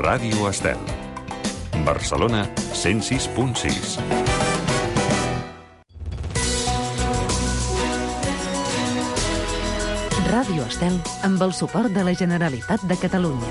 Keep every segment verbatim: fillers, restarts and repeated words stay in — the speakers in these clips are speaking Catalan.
Ràdio Estel. Barcelona, cent sis punt sis. Ràdio Estel amb el suport de la Generalitat de Catalunya.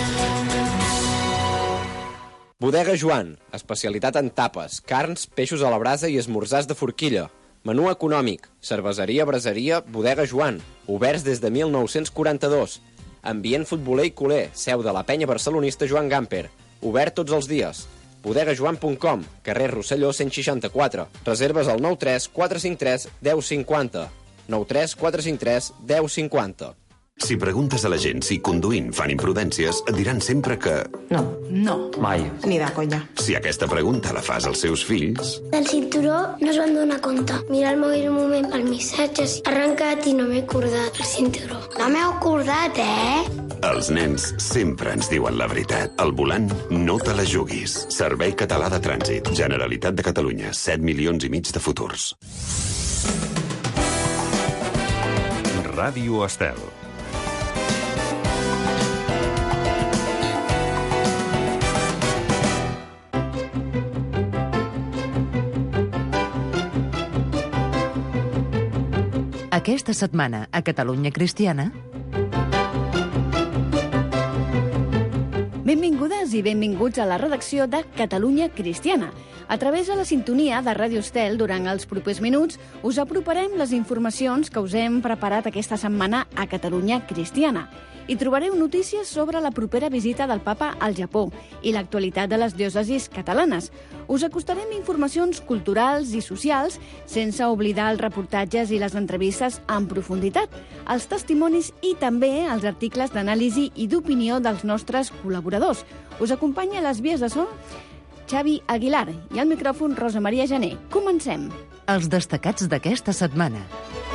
Bodega Joan, especialitat en tapes, carns, peixos a la brasa i esmorzars de forquilla. Menú econòmic, cerveseria, braseria, Bodega Joan, oberts des de mil nou-cents quaranta-dos. Ambient futboler i culer, seu de la penya barcelonista Joan Gamper. Obert tots els dies. bodega joan punt com, carrer Rosselló cent seixanta-quatre. Reserves al nou tres quatre cinc tres deu cinquanta. nou tres quatre cinc tres deu cinquanta. Si preguntes a la gent si conduint fan imprudències, et diran sempre que... No. No. Mai. Ni de conya. Si aquesta pregunta la fas als seus fills... Del cinturó no es van donar compte. Mira el mòbil un moment pel missatges. He arrencat i no m'he acordat el cinturó. No m'he acordat, eh? Els nens sempre ens diuen la veritat. Al volant, no te la juguis. Servei Català de Trànsit. Generalitat de Catalunya. set milions i mig de futurs. Ràdio Estel. Aquesta setmana a Catalunya Cristiana... Benvingudes i benvinguts a la redacció de Catalunya Cristiana. A través de la sintonia de Ràdio Estel, durant els propers minuts, us aproparem les informacions que us hem preparat aquesta setmana a Catalunya Cristiana. Hi trobareu notícies sobre la propera visita del papa al Japó i l'actualitat de les diòcesis catalanes. Us acostarem informacions culturals i socials, sense oblidar els reportatges i les entrevistes en profunditat, els testimonis i també els articles d'anàlisi i d'opinió dels nostres col·laboradors. Us acompanya a les vies de so Xavi Aguilar i al micròfon Rosa Maria Jané. Comencem. Els destacats d'aquesta setmana.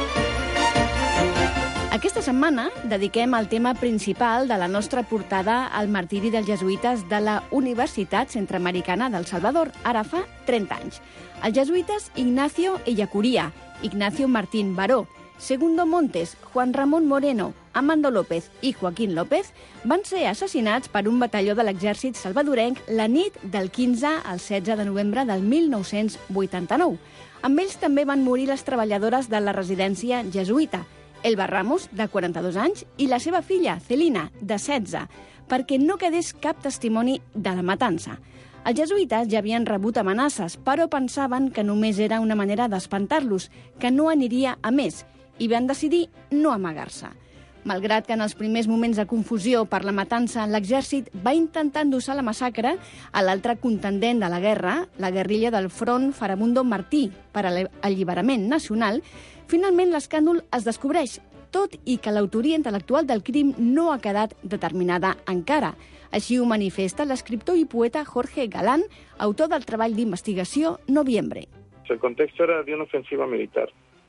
Aquesta setmana dediquem el tema principal de la nostra portada al martiri dels jesuïtes de la Universitat Centroamericana del Salvador, ara fa trenta anys. Els jesuïtes Ignacio Ellacuría, Ignacio Martín Baró, Segundo Montes, Juan Ramón Moreno, Amando López i Joaquín López van ser assassinats per un batalló de l'exèrcit salvadorenc la nit del quinze al setze de novembre del mil nou-cents vuitanta-nou. Amb ells també van morir les treballadores de la residència jesuïta, Elba Ramos, de quaranta-dos anys, i la seva filla, Celina, de setze, perquè no quedés cap testimoni de la matança. Els jesuïtes ja havien rebut amenaces, però pensaven que només era una manera d'espantar-los, que no aniria a més, i van decidir no amagar-se. Malgrat que en els primers moments de confusió per la matança, l'exèrcit va intentar endossar la massacre a l'altre contendent de la guerra, la guerrilla del Front Farabundo Martí per a l'Alliberament Nacional. Finalment, l'escàndol es descobreix, tot i que l'autoria intel·lectual del crim no ha quedat determinada encara. Així ho manifesta l'escriptor i poeta Jorge Galán, autor del treball d'investigació Noviembre. El contexto era de una ofensiva militar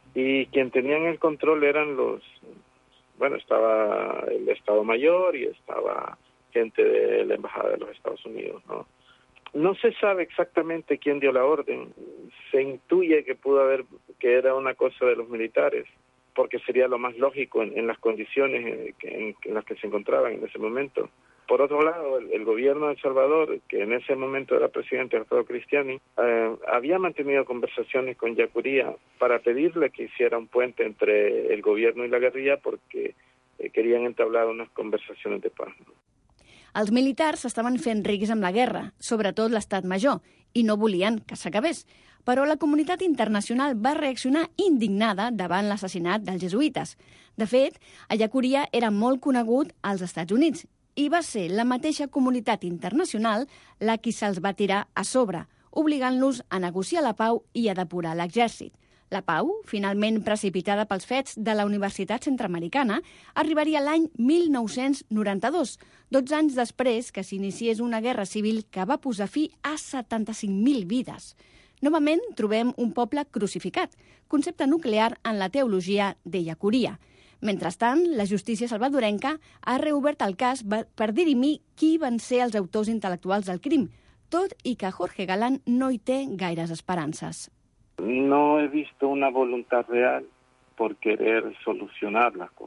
y quien tenían el control eran los... Bueno, estaba el Estado Mayor y estaba gente de la Embajada de los Estados Unidos, ¿no? No se sabe exactamente quién dio la orden. Se intuye que pudo haber, que era una cosa de los militares, porque sería lo más lógico en, en las condiciones en, en, en las que se encontraban en ese momento. Por otro lado, el, el gobierno de El Salvador, que en ese momento era presidente Alfredo Cristiani, eh, había mantenido conversaciones con Ellacuría para pedirle que hiciera un puente entre el gobierno y la guerrilla porque eh, querían entablar unas conversaciones de paz, ¿no? Els militars estaven fent rics amb la guerra, sobretot l'estat major, i no volien que s'acabés. Però la comunitat internacional va reaccionar indignada davant l'assassinat dels jesuïtes. De fet, Ellacuría era molt conegut als Estats Units i va ser la mateixa comunitat internacional la qui se'ls va tirar a sobre, obligant-los a negociar la pau i a depurar l'exèrcit. La pau, finalment precipitada pels fets de la Universitat Centroamericana, arribaria l'any mil nou-cents noranta-dos, dotze anys després que s'iniciés una guerra civil que va posar fi a setanta-cinc mil vides. Novament trobem un poble crucificat, concepte nuclear en la teologia d'Ellacuría. Mentrestant, la justícia salvadorenca ha reobert el cas per dirimir qui van ser els autors intel·lectuals del crim, tot i que Jorge Galán no hi té gaires esperances. No he visto una voluntad real por querer solucionar las cosas.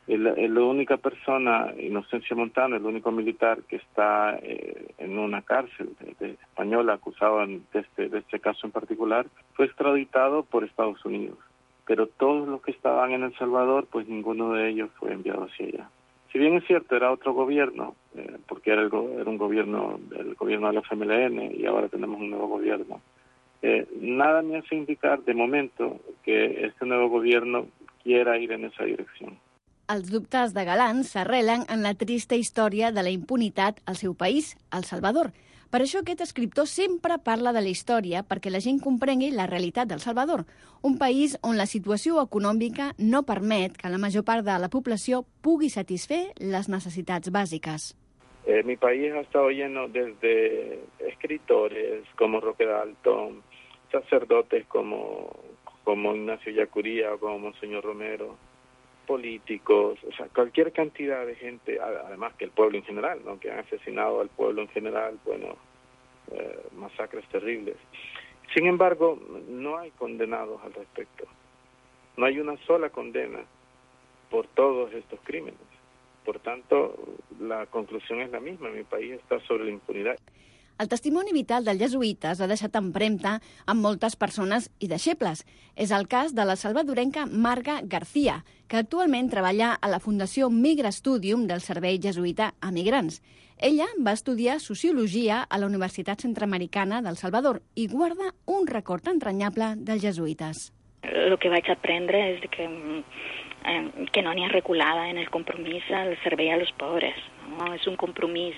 La única persona, Inocencia Montano, el único militar que está eh, en una cárcel de, de española acusado de este, de este caso en particular, fue extraditado por Estados Unidos. Pero todos los que estaban en El Salvador, pues ninguno de ellos fue enviado hacia allá. Si bien es cierto, era otro gobierno, eh, porque era, el, era un gobierno, el gobierno de la F M L N y ahora tenemos un nuevo gobierno. Eh, nada me hace indicar de momento que este nuevo gobierno quiera ir en esa dirección. Els dubtes de Galán s'arrelen en la trista història de la impunitat al seu país, El Salvador. Per això aquest escriptor sempre parla de la història perquè la gent comprengui la realitat del Salvador, un país on la situació econòmica no permet que la major part de la població pugui satisfer les necessitats bàsiques. Eh, mi país ha estado lleno desde escritores como Roque Dalton, sacerdotes como, como Ignacio Yacuría o como Monseñor Romero, políticos, o sea, cualquier cantidad de gente, además que el pueblo en general, ¿no? Que han asesinado al pueblo en general, bueno, eh, masacres terribles. Sin embargo, no hay condenados al respecto. No hay una sola condena por todos estos crímenes. Por tanto, la conclusión es la misma, mi país está sobre la impunidad. El testimoni vital dels jesuïtes ha deixat empremta amb moltes persones i deixebles. És el cas de la salvadorenca Marga García, que actualment treballa a la Fundació Migra Studium del Servei Jesuïta a Migrants. Ella va estudiar Sociologia a la Universitat Centroamericana del Salvador i guarda un record entranyable dels jesuïtes. El que vaig aprendre és que, eh, que no n'hi ha reculada en el compromís al servei a los pobres. No? És un compromís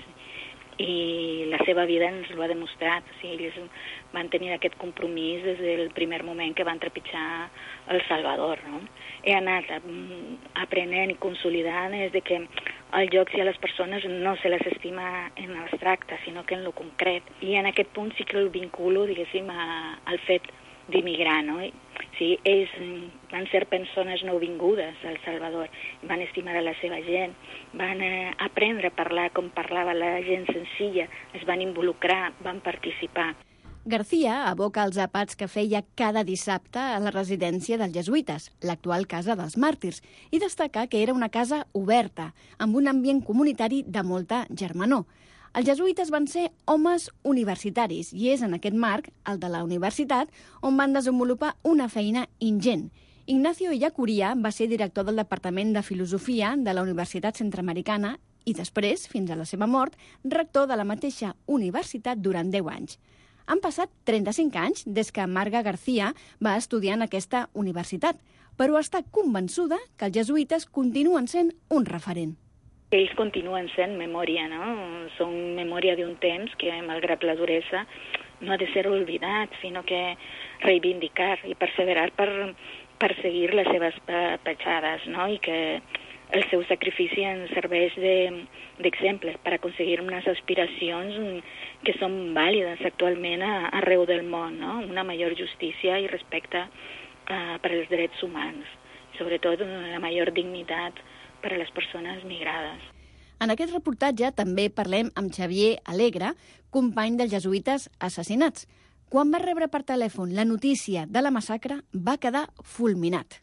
i la seva vida ens ho ha demostrat. O sigui, ells van tenir aquest compromís des del primer moment que van trepitjar El Salvador. No? He anat aprenent i consolidant des de que als llocs i a les persones no se les estima en abstracte, sinó que en lo concret. I en aquest punt sí que el vinculo, diguéssim, a, al fet d'immigrar, no? Sí, ells van ser persones nouvingudes al Salvador, van estimar a la seva gent, van eh, aprendre a parlar com parlava la gent senzilla, es van involucrar, van participar. García aboca els àpats que feia cada dissabte a la residència dels jesuïtes, l'actual Casa dels Màrtirs, i destaca que era una casa oberta, amb un ambient comunitari de molta germanor. Els jesuïtes van ser homes universitaris i és en aquest marc, el de la universitat, on van desenvolupar una feina ingent. Ignacio Yacuría va ser director del Departament de Filosofia de la Universitat Centroamericana i després, fins a la seva mort, rector de la mateixa universitat durant deu anys. Han passat trenta-cinc anys des que Marga García va estudiar en aquesta universitat, però està convençuda que els jesuïtes continuen sent un referent. Ells continuen sent memòria, no? Són memòria d'un temps que, malgrat la duresa, no ha de ser oblidat, sinó que reivindicar i perseverar per, per seguir les seves petjades, no? I que el seu sacrifici ens serveix d'exemple per aconseguir unes aspiracions que són vàlides actualment arreu del món, no? Una major justícia i respecte uh, per als drets humans, sobretot la major dignitat per a les persones migrades. En aquest reportatge també parlem amb Xavier Alegre, company dels jesuïtes assassinats. Quan va rebre per telèfon la notícia de la massacre, va quedar fulminat.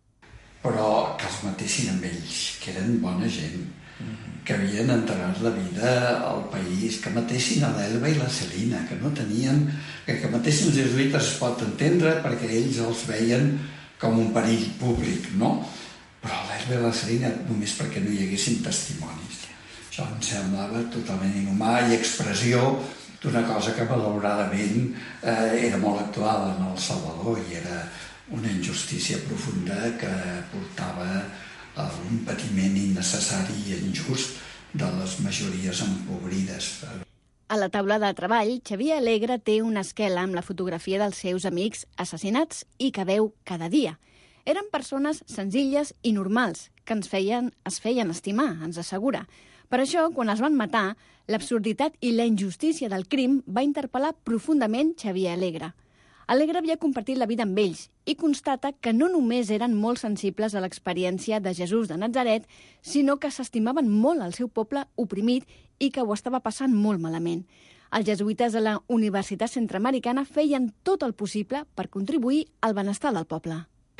Però que els matessin amb ells, que eren bona gent, que havien entregat la vida al país, que matessin a l'Elba i la Celina, que no tenien... que, que matessin els jesuïtes es pot entendre perquè ells els veien com un perill públic, no? Però l'Elba i la Celina només perquè no hi haguessin testimonis. Això em semblava totalment inhumà i expressió d'una cosa que malauradament eh, era molt actual en El Salvador i era una injustícia profunda que portava a un patiment innecessari i injust de les majories empobrides. A la taula de treball, Xavier Alegre té una esquela amb la fotografia dels seus amics assassinats i que veu cada dia. Eren persones senzilles i normals, que ens feien, es feien estimar, ens assegura. Per això, quan es van matar, l'absurditat i la injustícia del crim va interpel·lar profundament Xavier Alegre. Alegre havia compartit la vida amb ells i constata que no només eren molt sensibles a l'experiència de Jesús de Natzaret, sinó que s'estimaven molt al seu poble oprimit i que ho estava passant molt malament. Els jesuïtes de la Universitat Centroamericana feien tot el possible per contribuir al benestar del poble.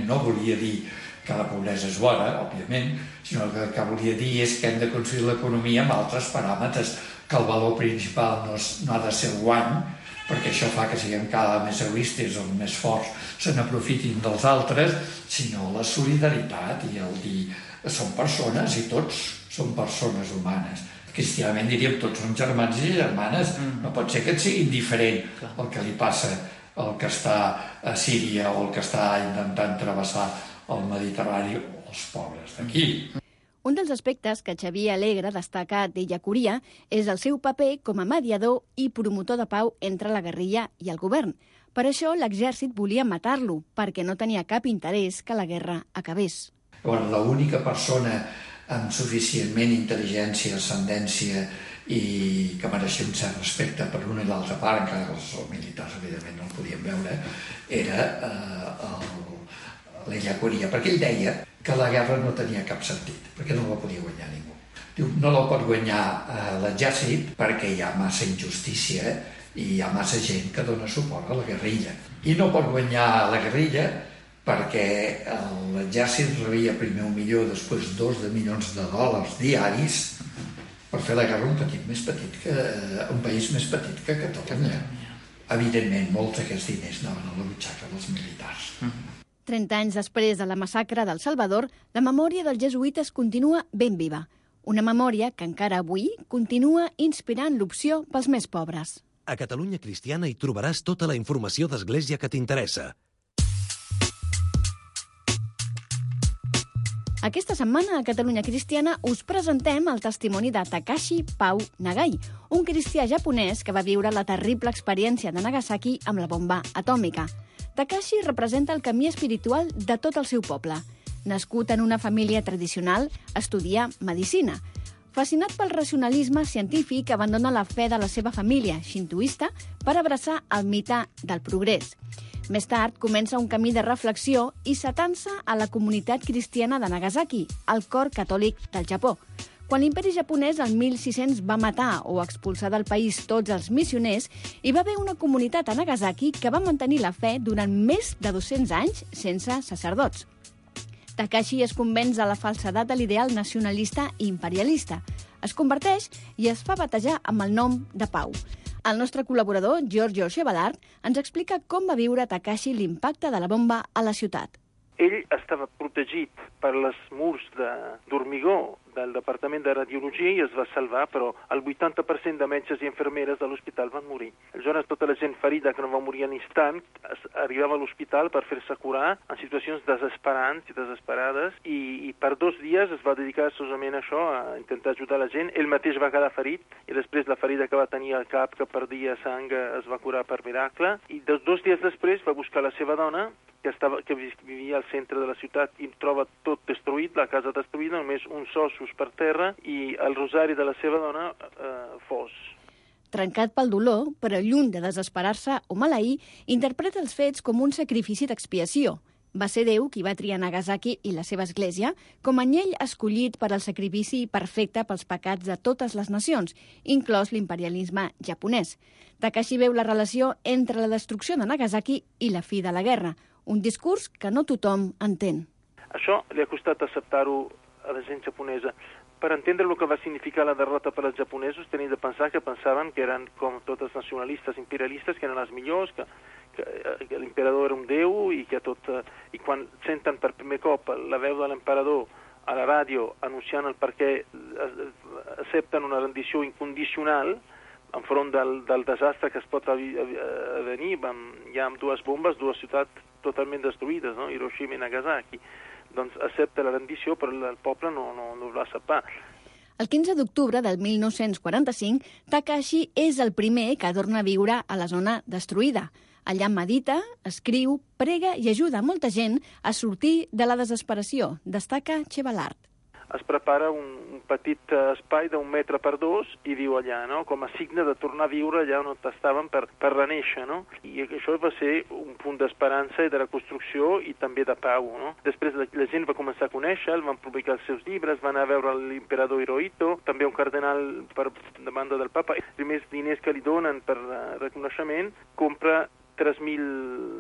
No volia dir que la pobresa és bona, òbviament, sinó que el que volia dir és que hem de construir l'economia amb altres paràmetres, que el valor principal no, és, no ha de ser el guany, perquè això fa que siguem cada vegada més egoistes, els més forts se n'aprofitin dels altres, sinó la solidaritat i el dir que som persones i tots som persones humanes. Cristianament diríem tots som germans i germanes, no pot ser que et sigui indiferent el que li passa al que està a Síria o el que està intentant travessar el Mediterrani o els pobres d'aquí. Un dels aspectes que Xavier Alegre destaca d'Illacuria és el seu paper com a mediador i promotor de pau entre la guerrilla i el govern. Per això l'exèrcit volia matar-lo, perquè no tenia cap interès que la guerra acabés. Bueno, l'única persona amb suficientment intel·ligència, ascendència i que mereixia un cert respecte per una i l'altra part, encara que els militars evidentment no el podien veure, era eh, l'Illacuria, perquè ell deia que la guerra no tenia cap sentit, perquè no la podia guanyar ningú. Diu, no la pot guanyar eh, l'exèrcit perquè hi ha massa injustícia i hi ha massa gent que dona suport a la guerrilla. I no pot guanyar la guerrilla perquè l'exèrcit rebia primer un milió, després dos de milions de dòlars diaris per fer la guerra un petit més petit que un país més petit que Catalunya. Evidentment, molts d'aquests diners anaven a la butxaca dels militars. trenta anys després de la massacre del Salvador, la memòria dels jesuïtes continua ben viva. Una memòria que encara avui continua inspirant l'opció pels més pobres. A Catalunya Cristiana hi trobaràs tota la informació d'Església que t'interessa. Aquesta setmana a Catalunya Cristiana us presentem el testimoni de Takashi Pau Nagai, un cristià japonès que va viure la terrible experiència de Nagasaki amb la bomba atòmica. Takashi representa el camí espiritual de tot el seu poble. Nascut en una família tradicional, estudia medicina. Fascinat pel racionalisme científic, abandona la fe de la seva família xintoista per abraçar el mite del progrés. Més tard, comença un camí de reflexió i s'atansa a la comunitat cristiana de Nagasaki, el cor catòlic del Japó. Quan l'imperi japonès el mil sis-cents va matar o expulsar del país tots els missioners, hi va haver una comunitat a Nagasaki que va mantenir la fe durant més de dos-cents anys sense sacerdots. Takashi es convenç de la falsedat de l'ideal nacionalista i imperialista. Es converteix i es fa batejar amb el nom de Pau. El nostre col·laborador, Giorgio Chevalard, ens explica com va viure Takashi l'impacte de la bomba a la ciutat. Ell estava protegit per les murs d'hormigó del Departament de Radiologia i es va salvar, però el vuitanta per cent de metges i infermeres de l'hospital van morir. Aleshores, tota la gent ferida que no va morir en instant arribava a l'hospital per fer-se curar en situacions desesperants i desesperades i, i per dos dies es va dedicar solament a això, a intentar ajudar la gent. Ell mateix va quedar ferit i després la ferida que va tenir al cap, que perdia sang, es va curar per miracle. I dos, dos dies després va buscar la seva dona, que, estava, que vivia al centre de la ciutat i troba tot destruït, la casa destruïda, només uns ossos per terra i el rosari de la seva dona eh, fos. Trencat pel dolor, però lluny de desesperar-se o maleir, interpreta els fets com un sacrifici d'expiació. Va ser Déu qui va triar Nagasaki i la seva església com a anyell escollit per al sacrifici perfecte pels pecats de totes les nacions, inclòs l'imperialisme japonès. Takashi veu la relació entre la destrucció de Nagasaki i la fi de la guerra, un discurs que no tothom entén. Això li ha costat acceptar-ho a la gent japonesa. Per entendre el que va significar la derrota per als japonesos, tenia de pensar que pensaven que eren com tots els nacionalistes imperialistes, que eren els millors, que, que, que l'emperador era un déu i que tot... Eh, I quan senten per primer cop la veu de l'emperador a la ràdio anunciant el per què accepten una rendició incondicional enfront del, del desastre que es pot venir, hi ha dues bombes, dues ciutats totalment destruïdes, no? Hiroshima i Nagasaki. Doncs accepta la rendició, però el poble no, no, no va acceptar. El quinze d'octubre del mil nou-cents quaranta-cinc, Takashi és el primer que torna a viure a la zona destruïda. Allà medita, escriu, prega i ajuda molta gent a sortir de la desesperació, destaca Chevalard. Es prepara un, un petit espai d'un metre per dos i viu allà, no? Com a signe de tornar a viure allà on estaven per, per renéixer, no? I això va ser un punt d'esperança i de reconstrucció i també de pau, no? Després la, la gent va començar a conèixer-lo, van publicar els seus llibres, van anar a veure l'emperador Hirohito, també un cardenal per demanda del papa. Els primers diners que li donen per uh, reconeixement compra tres mil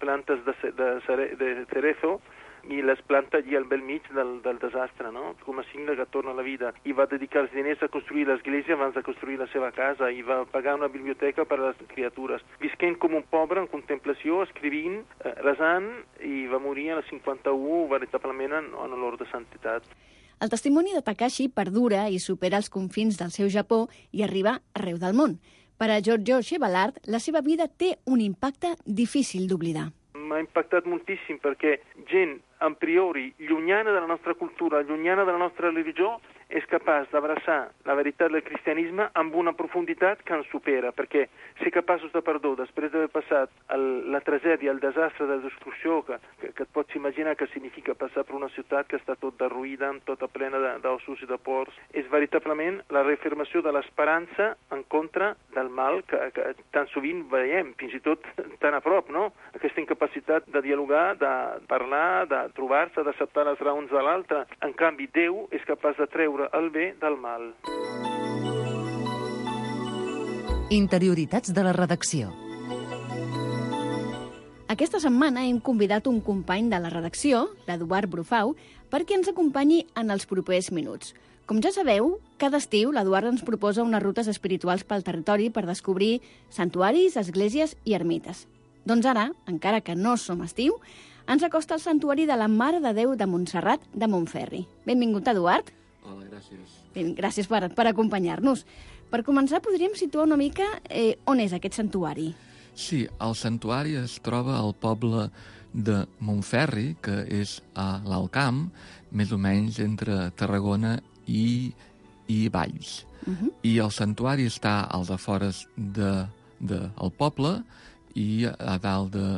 plantes de, ce- de, cere- de cerezo, i les planta allí al bel mig del, del desastre, no? Com a signe que torna a la vida. I va dedicar els diners a construir l'església abans de construir la seva casa, i va pagar una biblioteca per a les criatures. Visquent com un pobre en contemplació, escrivint, eh, resant, i va morir a les cinquanta-u veritablement en, en olor de santitat. El testimoni de Takashi perdura i supera els confins del seu Japó i arriba arreu del món. Per a Giorgio Chevallard, la seva vida té un impacte difícil d'oblidar. M'ha impactat moltíssim perquè gent, a priori, llunyana de la nostra cultura, llunyana de la nostra religió, és capaç d'abraçar la veritat del cristianisme amb una profunditat que ens supera, perquè ser capaços de perdó després d'haver passat el, la tragèdia, el desastre de destrucció, que, que, que et pots imaginar que significa passar per una ciutat que està tot derruïda, tota plena d'ossos i de ports, és veritablement la reafirmació de l'esperança en contra del mal que, que tan sovint veiem, fins i tot tan a prop, no? Aquesta incapacitat de dialogar, de parlar, de trobar-se, d'acceptar les raons de l'altre. En canvi, Déu és capaç de treure el bé del mal. Interioritats de la redacció. Aquesta setmana hem convidat un company de la redacció, l'Eduard Brufau, perquè ens acompanyi en els propers minuts. Com ja sabeu, cada estiu l'Eduard ens proposa unes rutes espirituals pel territori per descobrir santuaris, esglésies i ermites. Doncs ara, encara que no som estiu, ens acosta el santuari de la Mare de Déu de Montserrat de Montferri. Benvingut, Eduard. Hola, gràcies. Ben, gràcies per, per acompanyar-nos. Per començar, podríem situar una mica eh, on és aquest santuari. Sí, el santuari es troba al poble de Montferri, que és a l'Alt Camp, més o menys entre Tarragona i, i Valls. Uh-huh. I el santuari està als afores de, de, el poble i a dalt de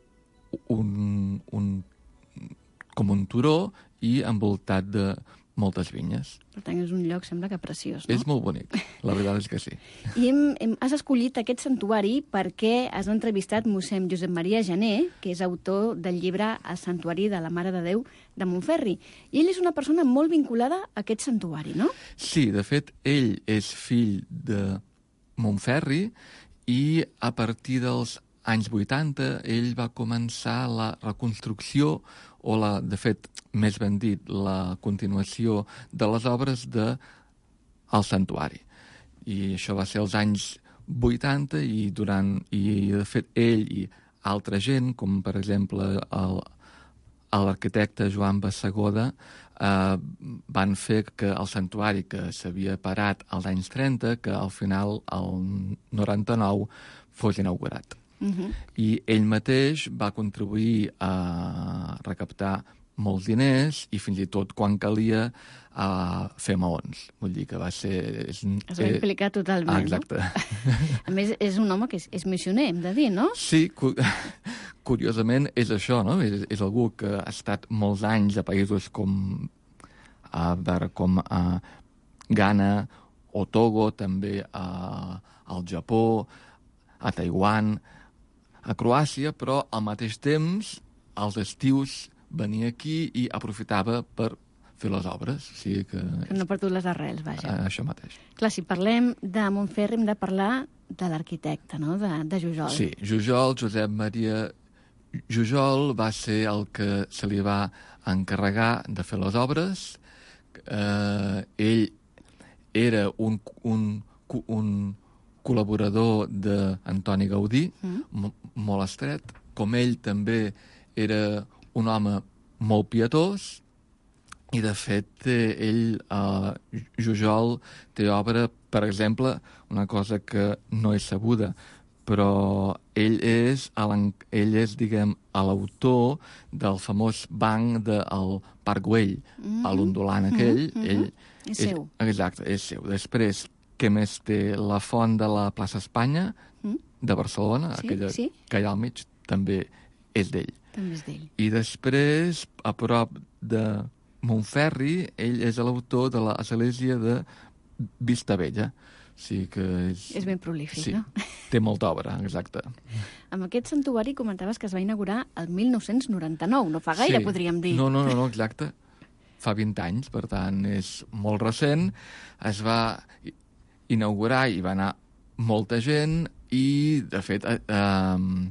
un, un, com un turó i envoltat de moltes vinyes. Per tant, és un lloc, sembla que preciós, no? És molt bonic, la veritat és que sí. I hem, hem, has escollit aquest santuari perquè has entrevistat mossèn Josep Maria Jané, que és autor del llibre El santuari de la Mare de Déu de Montferri. I ell és una persona molt vinculada a aquest santuari, no? Sí, de fet, ell és fill de Montferri i a partir dels anys vuitanta ell va començar la reconstrucció o, la, de fet, més ben dit, la continuació de les obres del santuari. I això va ser als anys vuitanta i, durant, i de fet, ell i altra gent, com per exemple el, l'arquitecte Joan Bassegoda, eh, van fer que el santuari que s'havia parat als anys trenta, que al final, el noranta-nou, fos inaugurat. Uh-huh. I ell mateix va contribuir a recaptar molts diners i fins i tot, quan calia, a fer maons. Vull dir que va ser... És, es va implicar totalment, ah, exacte. No? A més, és un home que és, és missioner, hem de dir, no? Sí, cu curiosament és això, no? És, és algú que ha estat molts anys a països com, a veure, com a Ghana o Togo, també a, al Japó, a Taiwan, a Croàcia, però al mateix temps, als estius, venia aquí i aprofitava per fer les obres. O sigui que... que no ha perdut les arrels, vaja. A, això mateix. Clar, si parlem de Montferri hem de parlar de l'arquitecte, no?, de, de Jujol. Sí, Jujol, Josep Maria Jujol, va ser el que se li va encarregar de fer les obres. Eh, ell era un... un, un col·laborador d'Antoni Gaudí, mm. molt estret. Com ell també era un home molt pietós i, de fet, ell, eh, Jujol, té obra, per exemple, una cosa que no és sabuda, però ell és, ell és diguem, l'autor del famós banc del Parc Güell, mm. a l'ondulant aquell. Mm -hmm. ell, és seu. Exacte, és seu. Després, què més té? La font de la plaça Espanya, mm. de Barcelona, sí, aquella sí. que hi ha al mig, també és d'ell. També és d'ell. I després, a prop de Montferri, ell és l'autor de l'església de Vistabella. O sigui que és... És ben prolífic, sí, no? Té molta obra, exacte. Amb aquest santuari comentaves que es va inaugurar el mil nou-cents noranta-nou, no fa gaire, sí. podríem dir. No, no, no, no, exacte. Fa vint anys, per tant, és molt recent. Es va inaugurar i va anar molta gent i, de fet, eh,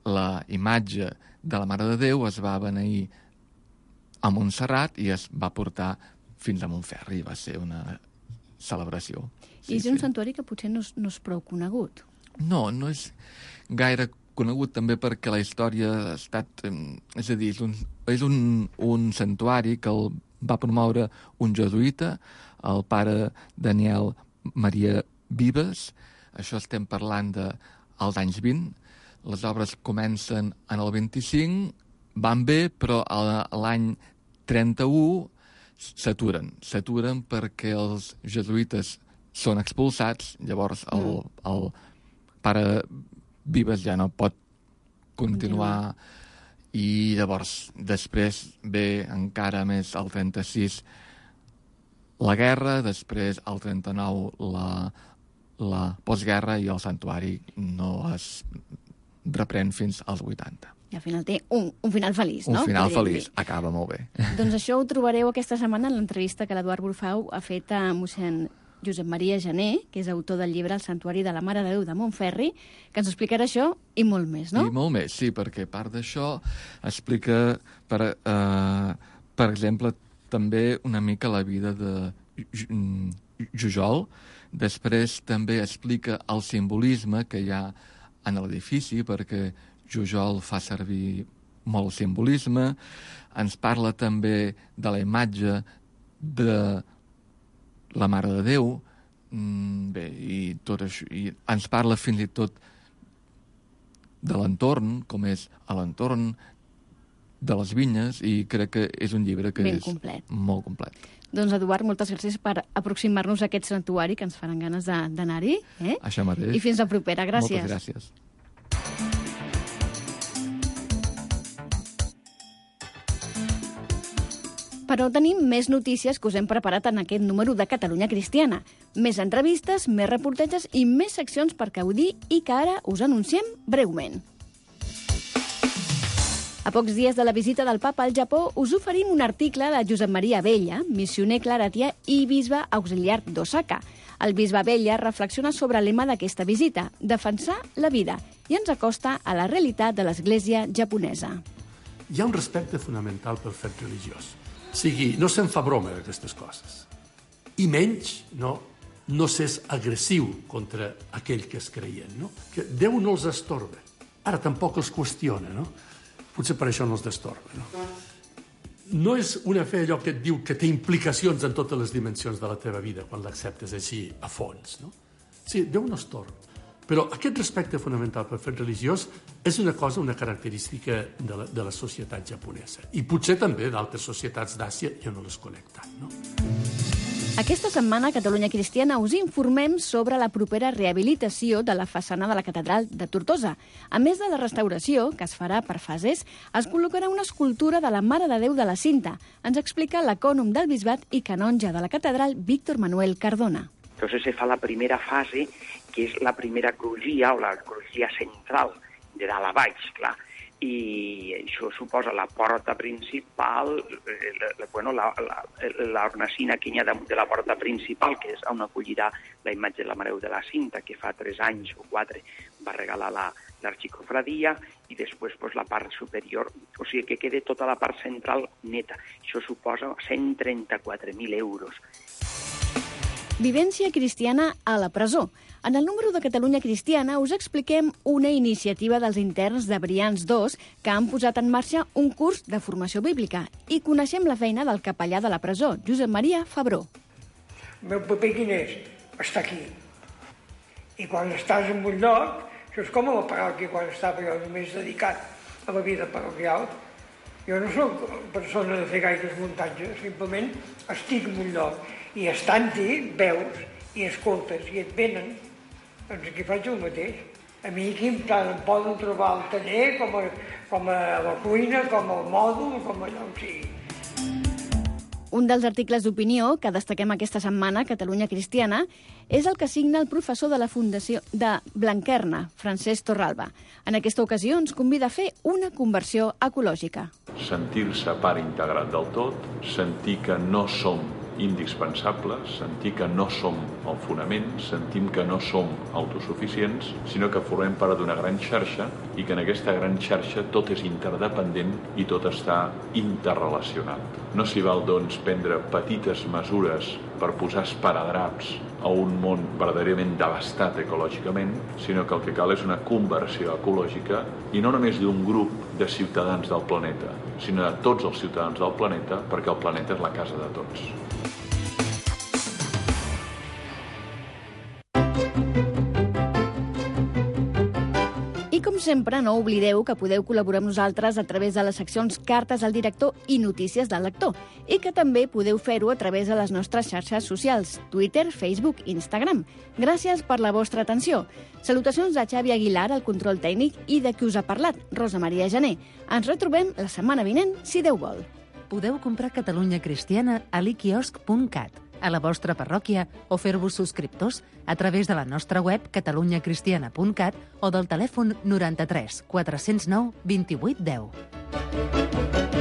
la imatge de la Mare de Déu es va beneir a Montserrat i es va portar fins a Montferri. Va ser una celebració. I és un santuari que potser no és, no és prou conegut. No, no és gaire conegut també perquè la història ha estat... És a dir, és un, és un, un santuari que el va promoure un jesuïta, el pare Daniel Maria Vives. Això estem parlant dels anys vint. Les obres comencen en el vint-i-cinc, van bé, però l'any trenta-u s'aturen. S'aturen perquè els jesuïtes són expulsats, llavors el, el pare Vives ja no pot continuar i llavors després ve encara més el trenta-sis la guerra, després el trenta-nou la, la postguerra i el santuari no es reprèn fins als vuitanta. I al final té un, un final feliç, un no? Un final feliç, acaba molt bé. Doncs això ho trobareu aquesta setmana en l'entrevista que l'Eduard Burfau ha fet a mossèn Josep Maria Gené, que és autor del llibre El santuari de la Mare de Déu de Montferri, que ens explicarà això i molt més, no? I molt més, sí, perquè a part d'això explica, per, eh, per exemple, també una mica la vida de Jujol. Després també explica el simbolisme que hi ha en l'edifici, perquè Jujol fa servir molt simbolisme. Ens parla també de la imatge de la Mare de Déu, bé, i tot això, i ens parla fins i tot de l'entorn, com és a l'entorn de les vinyes, i crec que és un llibre que ben és complet. Molt complet. Doncs, Eduard, moltes gràcies per aproximar-nos a aquest santuari, que ens faran ganes d'anar-hi. Eh? Això mateix. I fins la propera. Gràcies. Moltes gràcies. Però tenim més notícies que us hem preparat en aquest número de Catalunya Cristiana. Més entrevistes, més reportatges i més seccions per gaudir i que ara us anunciem breument. A pocs dies de la visita del papa al Japó, us oferim un article de Josep Maria Abella, missioner claretià i bisbe auxiliar d'Osaka. El bisbe Abella reflexiona sobre el lema d'aquesta visita, defensar la vida, i ens acosta a la realitat de l'Església japonesa. Hi ha un respecte fonamental pel fet religiós. O sigui, no se'n fa broma d'aquestes coses. I menys no, no s'és agressiu contra aquell que és creient. No? Que Déu no els estorba. Ara tampoc els qüestiona. No? Potser per això no els destorba. No? no és una fe allò que et diu que té implicacions en totes les dimensions de la teva vida quan l'acceptes així a fons. No? Sí, Déu no estorba. Però aquest respecte fonamental pel fet religiós és una cosa, una característica de la, de la societat japonesa. I potser també d'altres societats d'Àsia, jo no les conec tant, no? Aquesta setmana a Catalunya Cristiana us informem sobre la propera rehabilitació de la façana de la catedral de Tortosa. A més de la restauració, que es farà per fases, es col·locarà una escultura de la Mare de Déu de la Cinta. Ens explica l'ecònom del bisbat i canonge de la catedral, Víctor Manuel Cardona. Entonces se fa la primera fase, que és la primera crugia, o la crugia central, de dalt a baix, clar. I això suposa la porta principal, la, bueno, la, la, l'hornacina que hi ha damunt de la porta principal, que és on acollirà la imatge de la Mare de la Cinta, que fa tres anys o quatre va regalar la, l'arxicofradia, i després pues, la part superior, o sigui que quede tota la part central neta. Això suposa cent trenta-quatre mil euros. Vivència cristiana a la presó. En el número de Catalunya Cristiana us expliquem una iniciativa dels interns de Brians dos que han posat en marxa un curs de formació bíblica i coneixem la feina del capellà de la presó, Josep Maria Fabró. El meu paper quin és? Estar aquí. I quan estàs en un lloc, això és com a la parròquia quan estava jo només dedicat a la vida parroquial. Jo no soc persona de fer gaires muntatges, simplement estic en un lloc. I estant-hi, veus i escoltes i et venen, doncs aquí faig el mateix. A mi aquí em poden trobar al taller, com a, com a la cuina, com al mòdul, com allò on sigui. Un dels articles d'opinió que destaquem aquesta setmana a Catalunya Cristiana és el que signa el professor de la Fundació de Blanquerna, Francesc Torralba. En aquesta ocasió ens convida a fer una conversió ecològica. Sentir-se part integrat del tot, sentir que no som indispensable sentir que no som el fonament, sentim que no som autosuficients, sinó que formem part d'una gran xarxa i que en aquesta gran xarxa tot és interdependent i tot està interrelacionat. No s'hi val, doncs, prendre petites mesures per posar esparadraps a un món verdaderament devastat ecològicament, sinó que el que cal és una conversió ecològica i no només d'un grup de ciutadans del planeta, sinó de tots els ciutadans del planeta, perquè el planeta és la casa de tots. I com sempre, no oblideu que podeu col·laborar amb nosaltres a través de les seccions Cartes al director i Notícies del lector, i que també podeu fer-ho a través de les nostres xarxes socials, Twitter, Facebook i Instagram. Gràcies per la vostra atenció. Salutacions de Xavi Aguilar, al control tècnic, i de qui us ha parlat, Rosa Maria Gené. Ens retrobem la setmana vinent, si Déu vol. Podeu comprar Catalunya Cristiana a l'iquiosc punt cat, a la vostra parròquia, o fer-vos subscriptors a través de la nostra web catalunya cristiana punt cat o del telèfon noranta-tres quatre cents nou vint-i-vuit deu.